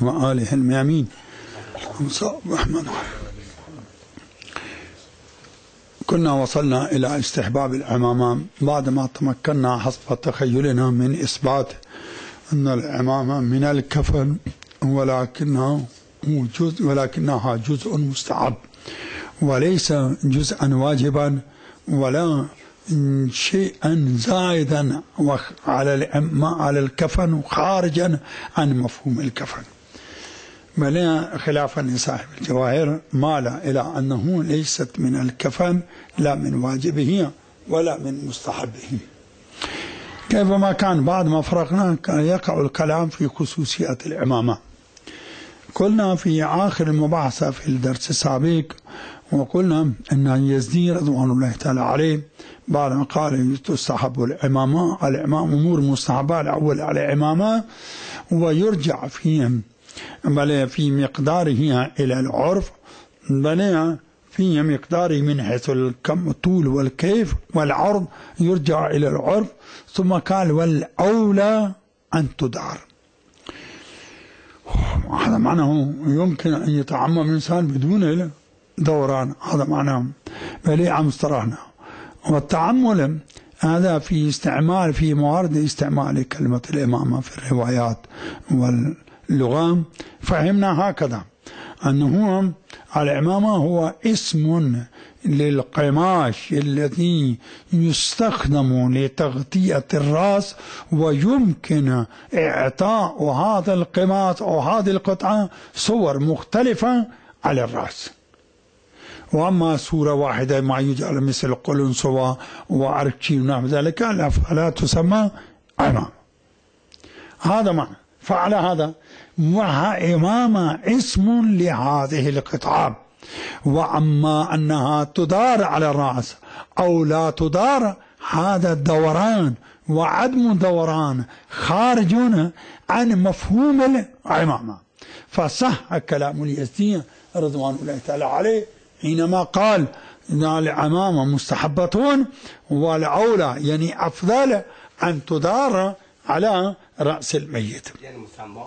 وآله الميامين. الرحمن. كنا وصلنا إلى استحباب العمامة بعدما تمكنا حسب تخيلنا من إثبات أن العمامة من الكفن ولكنها جزء مستحب وليس جزءا واجبا ولا شيئا زائدا على الكفن وخارجا عن مفهوم الكفن، بل خلافا لصاحب الجواهر مال إلى أنه ليست من الكفن لا من واجبه ولا من مستحبه. كيفما كان بعد ما فرقنا يقع الكلام في خصوصيات العمامة. قلنا في آخر المباحثة في الدرس السابق وقلنا أن يزيد رضوان الله تعالى عليه بعد ما قال تستحب العمامة أمور مستحبة الأول على العمامة ويرجع فيهم بل في مقداره إلى العرف بل في مقداره من حيث الطول والكيف والعرض يرجع إلى العرف، ثم قال والأولى أن تدار. هذا معناه يمكن أن يتعمم الإنسان بدون دوران، هذا معناه بل عم استراحنا. والتعمل هذا في استعمال في موارد استعمال كلمة الإمامة في الروايات واللغة فهمنا هكذا أنه العمامة هو اسم للقماش الذي يستخدم لتغطية الرأس ويمكن إعطاء هذا القماش أو هذه القطعة صور مختلفة على الرأس. وأما صورة واحدة ما يجعل مثل قلنسوة وأركشي ونحو ذلك فلا تسمى عمامة. هذا معنى. فعلى هذا وعمامة اسم لهذه القطعة، وأما أنها تدار على الرأس أو لا تدار هذا الدوران وعدم دوران خارج عن مفهوم العمامة. فصح كلام اليزدي رضوان الله تعالى عليه حينما قال إن العمامة مستحبة والأولى يعني أفضل أن تدار على رأس الميت. يعني مسمى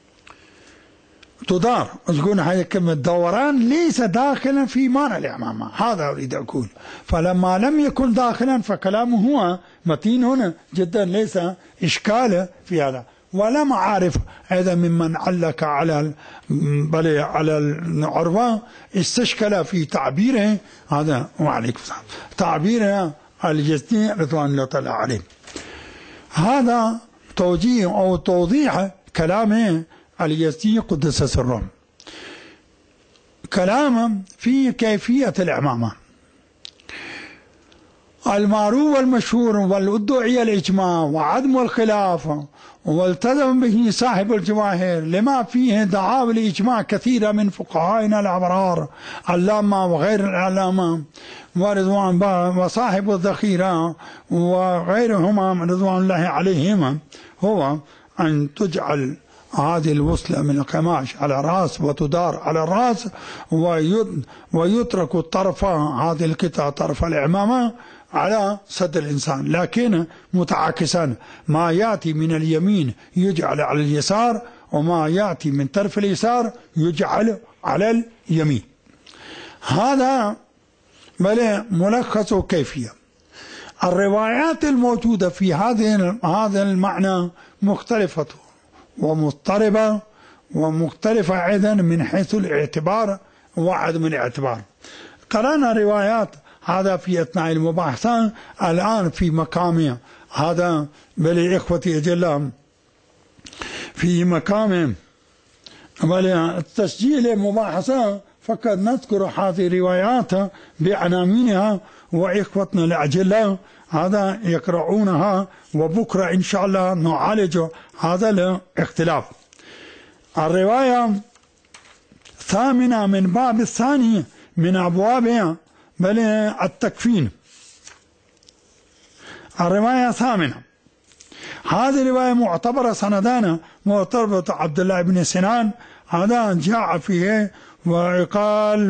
تدار يقول هذه كلمة دوران ليس داخلا في معنى العمامة، هذا أريد أقول. فلما لم يكن داخلا فكلامه هو متين هنا جدا، ليس إشكال في هذا. ولم أعرف هذا ممن علق على العروة استشكل في تعبيره هذا وعليكم السلام تعبيره اليزدي رضوان الله تعالى عليه. هذا توجيه أو توضيح كلام اليزدي قدس سره. كلام في كيفية العمامة المعروف والمشهور والادعي الإجماع وعدم الخلاف والتزم به صاحب الجواهر لما فيه دعاوى الإجماع كثيرة من فقهائنا الأبرار علامة وغير العلامة ورضوان وصاحب الذخيرة وغيرهما رضوان الله عليهما هو أن تجعل هذه الوصلة من القماش على الرأس وتدار على الرأس ويترك الطرف هذه القطعة طرف العمامة على صدر الإنسان، لكن متعاكسا ما يأتي من اليمين يجعل على اليسار وما يأتي من طرف اليسار يجعل على اليمين. هذا ملخص كيفية. الروايات الموجودة في هذا المعنى مختلفة ومضطربة ومختلفة أيضا من حيث الاعتبار وعدم الاعتبار. قرأنا روايات هذا في أثناء المباحثة الآن في مقام هذا بل إخوتي أجل في مقام بل التسجيل المباحثة فقط نذكر هذه الروايات بعناوينها وإخوتنا الأجلاء هذا يقرؤونها وبكرة إن شاء الله نعالج هذا الاختلاف. الرواية ثامنة من باب الثاني من أبواب بل التكفين. الرواية ثامنة هذه الرواية معتبرة سندانا معتبرة عبد الله بن سنان هذا جاء فيه وقال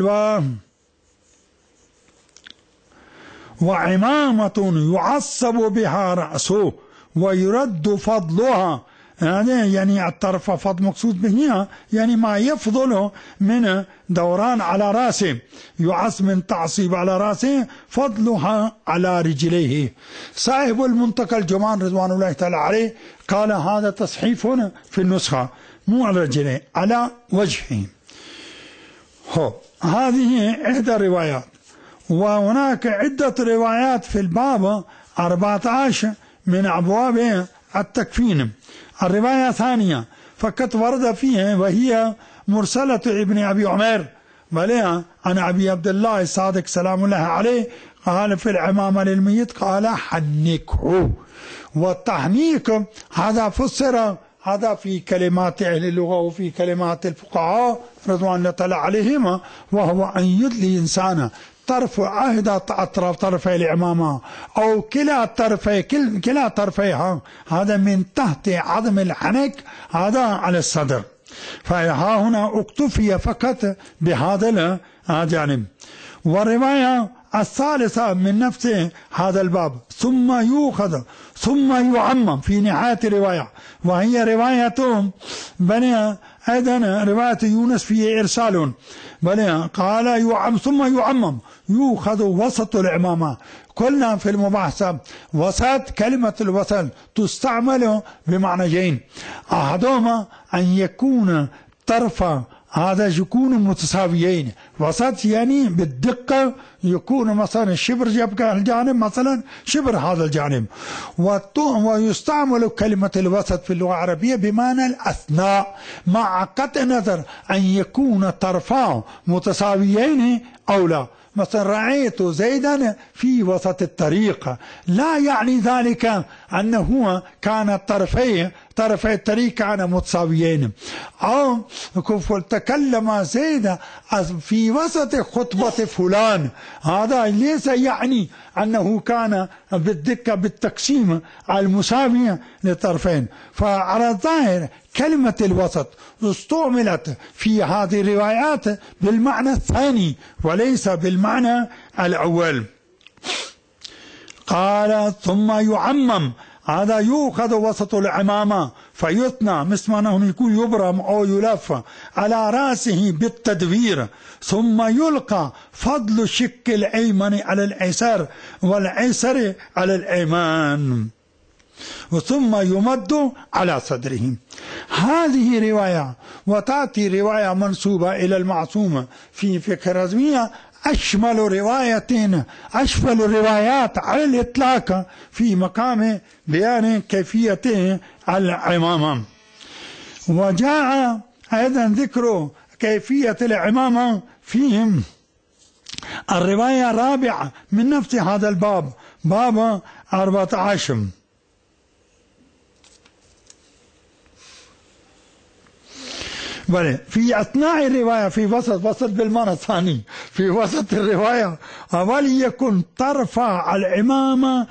وعمامة يعصب بها رأسه ويرد فضلها يعني الطرف فض مقصود به يعني ما يفضل من دوران على راسه، يعص من تعصيب على راسه فضلها على رجليه. صاحب المنتقى الجمان رضوان الله تعالى عليه قال هذا تصحيف هنا في النسخة مو على رجليه، على وجهه. هذه إحدى الروايات. وهناك عدة روايات في الباب 14 من أبواب التكفين. الرواية الثانية فقط ورد فيها وهي مرسلة ابن أبي عمير بلها عن أبي عبد الله الصادق سلام الله عليه قال في العمامة للميت قال حنكه. والتحنيك هذا فسر هذا في كلمات أهل اللغة وفي كلمات الفقهاء رضوان الله تعالى عليهم، وهو أن يدلي إنسان طرف أحد أطراف طرفي العمامة أو كلا طرفيها، هذا من تحت عظم الحنك هذا على الصدر. فها هنا اكتفي فقط بهذا الجانب. والرواية الثالثة من نفس هذا الباب ثم يؤخذ ثم يعمم في نهاية الرواية، وهي رواية بني أيضا رواية يونس فيه إرسال بني قال ثم يعمم يؤخذ وسط العمامة. قلنا في المباحثة وسط كلمة الوسط تستعمل بمعنيين، أحدهما أن يكون طرف هذا يكون متساويين، وسط يعني بالدقة يكون مثلا شبر يبقى الجانب مثلا شبر هذا الجانب. ويستعمل كلمة الوسط في اللغة العربية بمعنى الأثناء، مع قطع النظر أن يكون طرفان متساويين أو لا. مثلا رأيت زيدا في وسط الطريق، لا يعني ذلك أنه كان طرفي الطريق كان متساويين. أو تكلم زيد في وسط خطبة فلان، هذا ليس يعني أنه كان بالدقة بالتقسيم المساوي للطرفين. فعلى الظاهر كلمة الوسط استعملت في هذه الروايات بالمعنى الثاني وليس بالمعنى الأول. قال ثم يعمم هذا يؤخذ وسط العمامة فيثنى مثل ما أنه يكون يبرم أو يلف على رأسه بالتدوير، ثم يلقى فضل الشق الأيمن على الأيسر والأيسر على الأيمان ثم يمد على صدره. هذه رواية. وتأتي رواية منسوبة إلى المعصوم في فقه الرزمية أشمل الروايات على الإطلاق في مقام بيان كيفية العمامة. وجاء أيضا ذكر كيفية العمامة فيهم الرواية الرابعة من نفس هذا الباب، باب 14. في أثناء الرواية في وسط بالمعنى الثاني في وسط الرواية وليكن طرف العمامة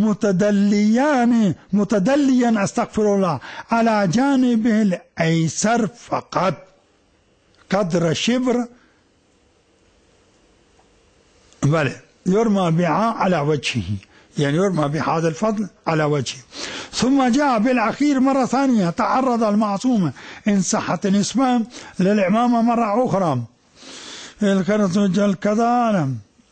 متدليا استغفر الله على جانبه الأيسر فقط قدر شبر يرمى بها على وجهه، يعني يرمى بهذا الفضل على وجهه. ثم جاء بالأخير مرة ثانية تعرض المعصوم إن صحت النسبة للعمامة مرة أخرى كذا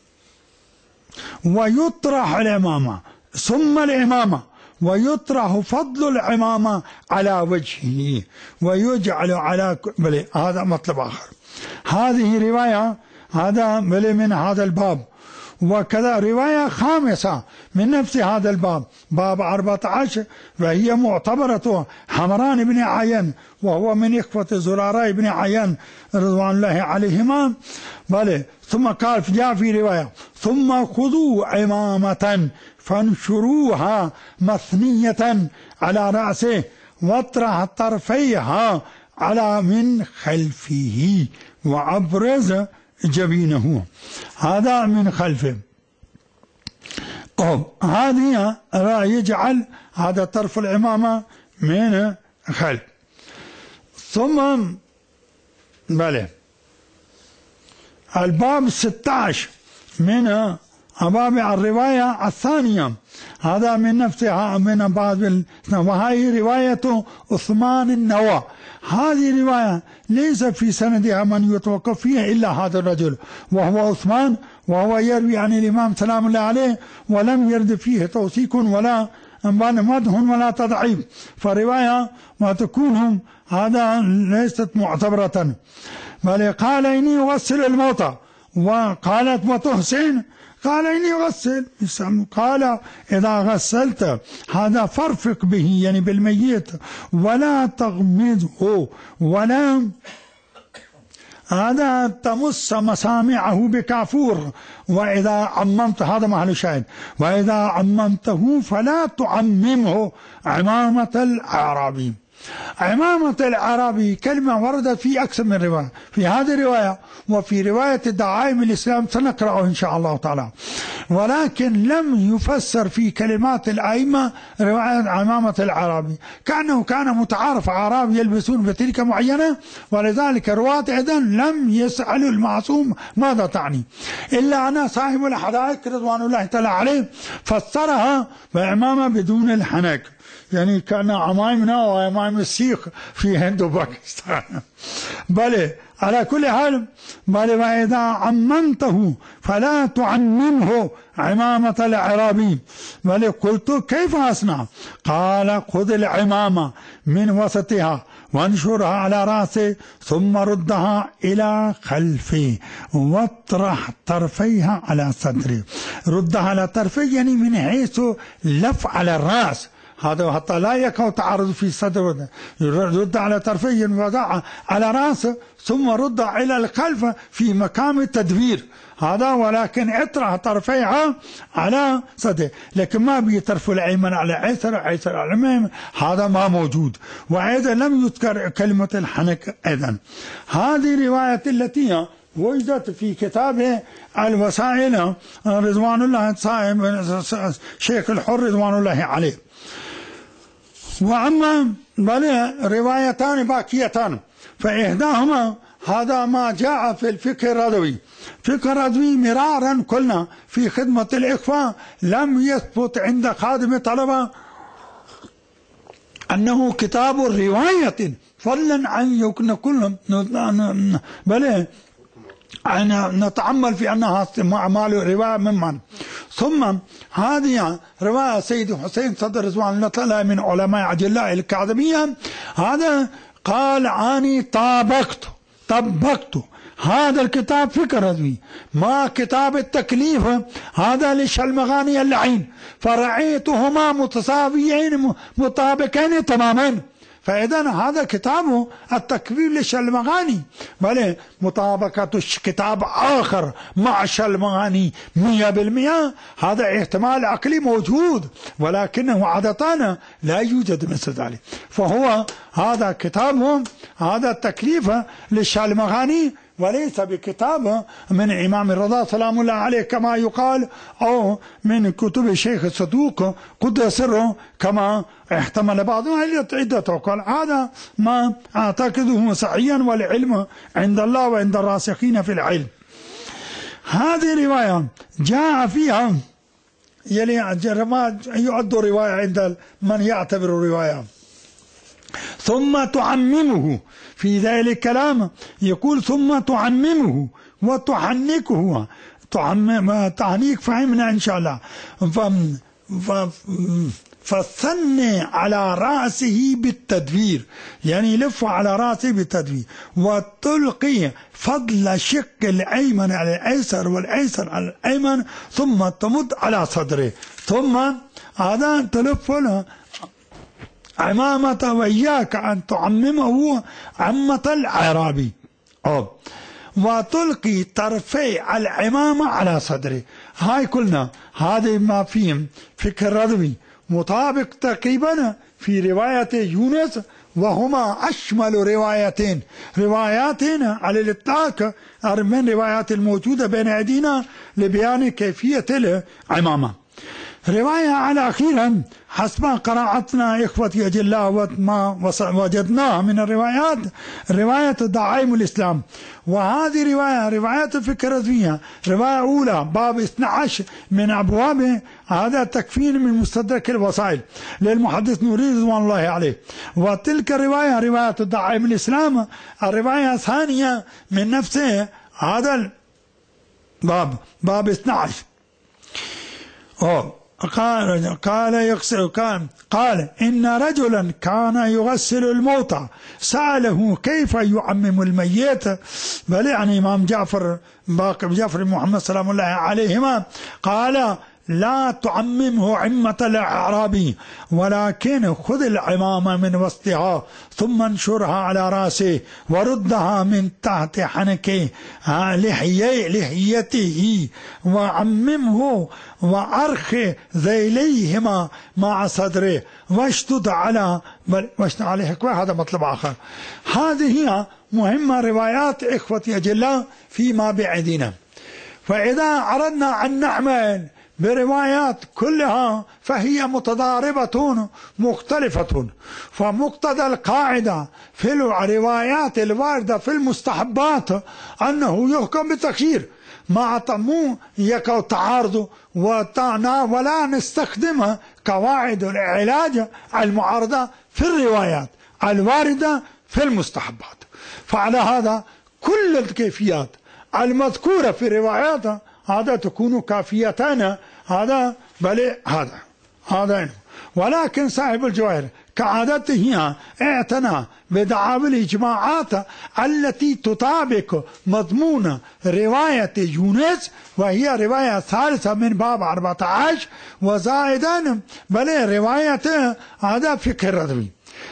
ويطرح العمامة ثم العمامة ويطرح فضل العمامة على وجهه ويجعل على هذا مطلب آخر. هذه رواية هذا من هذا الباب. وكذا رواية خامسة من نفس هذا الباب، باب 14، وهي معتبرة حمران بن عيان وهو من إخوة زرارة بن عيان رضوان الله عليهما. ثم قال جاء في رواية ثم خذوا عمامة فانشروها مثنية على رأسه واطرح طرفيها على من خلفه وأبرز جبينه، هذا من خلفه. هذه يجعل هذا طرف العمامة من خلف. ثم الباب 16 من أبابع الرواية الثانية هذا من نفسها من بعض، وهي رواية عثمان النوى. هذه رواية ليس في سندها من يتوقف فيها إلا هذا الرجل وهو عثمان، وهو يروي عن الإمام سلام الله عليه، ولم يرد فيه توثيق ولا مدح ولا تضعيف، فرواية ما تكون هذا ليست معتبرة. بل قال إني أغسل الموتى، وقالت وتحسن، قال إني أغسل، قال إذا غسلت هذا فارفق به يعني بالميت ولا تغمضه ولا هذا تمس مسامعه بكافور، وإذا عممت هذا محل شاهد، وإذا عممته فلا تعممه عمامة الأعرابي. عمامة الأعرابي كلمة وردت في أكثر من رواية، في هذه الرواية وفي رواية دعائم الإسلام سنقرأه إن شاء الله تعالى، ولكن لم يفسر في كلمات الأئمة رواية عمامة الأعرابي، كأنه كان متعارف أعراب يلبسون بتلك معينة، ولذلك رواة أيضا لم يسألوا المعصوم ماذا تعني، إلا أن صاحب الحدائق رضوان الله تعالى عليه فسرها بعمامة بدون الحنك، يعني كان عمائمنا وعمائم السيخ في هند وباكستان. بل على كل حال، بل وإذا عممته فلا تعممه عمامة الأعرابي. بل قلت كيف أصنع؟ قال خذ العمامة من وسطها وانشرها على رأسه ثم ردها إلى خلفه واطرح طرفيها على صدره. ردها على طرفيه يعني من حيث لف على الرأس، هذا حتى لا يقع تعارض في الصدر، رد على طرفيه وضعها على رأسه ثم رد إلى الخلف في مقام التدبير هذا، ولكن اطرح طرفيها على صدره، لكن ما بيطرف الأيمن على أيسر أيسر على اليمين، هذا ما موجود. وأيضا لم يذكر كلمة الحنك أيضا. هذه رواية التي وجدت في كتابه الوسائل رضوان الله صاحب شيخ الحر رضوان الله عليه. وأما بل روايتان باقيتان، فإحداهما هذا ما جاء في الفقه الرضوي. فقه الرضوي مرارا قلنا في خدمة الإخوة لم يثبت عند خادم الطلبة أنه كتاب رواية، فضلا عن يكون كلهم بل نتعمل في أنها أعمال رواية ممن. ثم هذه رواية سيد حسين صدر رضوان الله تعالى من علماء أجلاء الكاظمية، هذا قال أني طبقت هذا الكتاب فقه رضوي ما كتاب التكليف هذا للشلمغاني اللعين، فرأيتهما متساويين مطابقين تماما. فإذا هذا كتاب التكفير للشلمغاني، بل مطابقة كتاب آخر مع الشلمغاني 100%، هذا احتمال عقلي موجود، ولكنه عادة لا يوجد مثل ذلك. فهو هذا كتاب هذا التكليف للشلمغاني، وليس بكتاب من إمام الرضا سلام الله عليه كما يقال، أو من كتب الشيخ الصدوق قدس سره كما احتمل بعضهم عدة أقوال. هذا ما أعتقده صحيحا، والعلم عند الله وعند الراسخين في العلم. هذه رواية جاء فيها يلي يعد رواية عند من يعتبر رواية. ثم تعممه في ذلك الكلام يقول ثم تعممه وتحنكه. تحنيك فهمنا إن شاء الله. فثني على رأسه بالتدبير، يعني لف على رأسه بالتدبير، وتلقي فضل شق الأيمن على الأيسر والأيسر على الأيمن، ثم تمد على صدره، ثم هذا تلف له عمامة، وإياك أن تعممه عمة الأعرابي، وتلقي طرفي العمامة على صدره. هاي كلنا هذا ما فيهم فقه الرضوي مطابق تقريبا في رواية يونس، وهما أشمل رواياتين على الإطلاق من روايات الموجودة بين أيدينا لبيان كيفية العمامة. رواية على أخيرا حسب قراءتنا إخوتي أجلاء وما وجدناه من الروايات، رواية دعائم الإسلام، وهذه روايات الفكرة فيها رواية أولى باب 12 من أبوابه، هذا تكفين من مستدرك الوسائل للمحدث نوري رضوان الله عليه. وتلك الرواية رواية ضعيف الإسلام، الرواية الثانية من نفسه هذا باب 12. قال إن رجلا كان يغسل الموتى سأله كيف يعمم الميت، بل يعني إمام باقر جعفر محمد سلام الله عليهما قال لا تعممه عمة الأعرابي، ولكن خذ العمامة من وسطها ثم انشرها على راسه وردها من تحت حنكه لحيته وعممه وأرخ ذيليهما مع صدره واشتد عليه هذا مطلب آخر. هذه هي مهمة روايات إخوتي أجلاء فيما بعدنا. فإذا أردنا أن نعمل بروايات كلها فهي متضاربة مختلفة، فمقتضى القاعدة في الروايات الواردة في المستحبات أنه يحكم بالتخيير مع مو يقع تعارض ولا نستخدم قواعد العلاج المعارضة في الروايات الواردة في المستحبات. فعلى هذا كل الكيفيات المذكورة في الروايات هذا تكون كافيتان، هذا بل هذا ولكن صاحب الجواهر كعادته اعتنى بدعاوى الإجماعات التي تطابق مضمون رواية يونس، وهي رواية ثالثة من باب 14 وزائدا بل رواية هذا فقه الرضوي،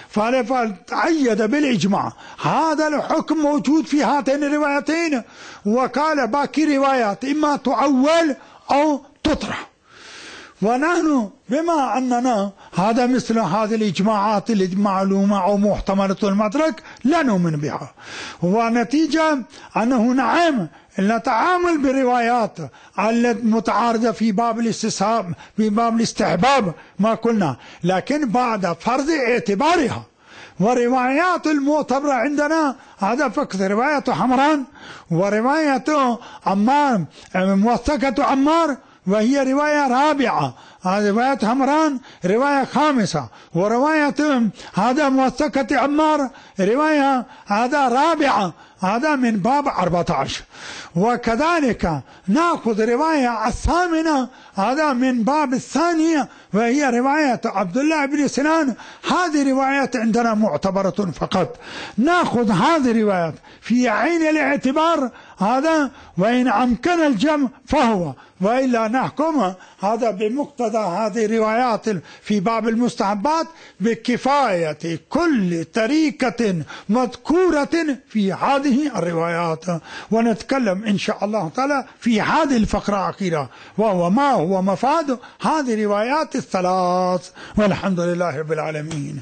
فتعيد بالإجماع هذا الحكم موجود في هاتين الروايتين. وقال باقي روايات إما تعول أو تطرح، ونحن بما أننا هذا مثل هذه الإجماعات المعلومة أو محتملة المدرك لا نؤمن بها، ونتيجة أنه نعم نتعامل بروايات المتعارضة في باب الاستصحاب في باب الاستحباب ما قلنا، لكن بعد فرض اعتبارها. وروايات المعتبرة عندنا هذا فقط رواية حمران ورواية عمار موثقة عمار وهي رواية رابعة، هذه رواية حمران رواية خامسة، ورواية هذا موثقة عمار رواية هذا رابعة، هذا من باب 14. وكذلك نأخذ رواية الثامنة هذا من باب الثانية وهي رواية عبد الله بن سنان، هذه روايات عندنا معتبرة فقط، نأخذ هذه الروايات في عين الاعتبار هذا، وإن أمكن الجمع فهو، وإلا نحكم هذا بمقتضى هذه الروايات في باب المستحبات بكفاية كل طريقة مذكورة في هذه الروايات. ونتكلم إن شاء الله تعالى في هذه الفقرة الأخيرة وهو ما هو مفاد هذه الروايات الثلاث، والحمد لله رب العالمين.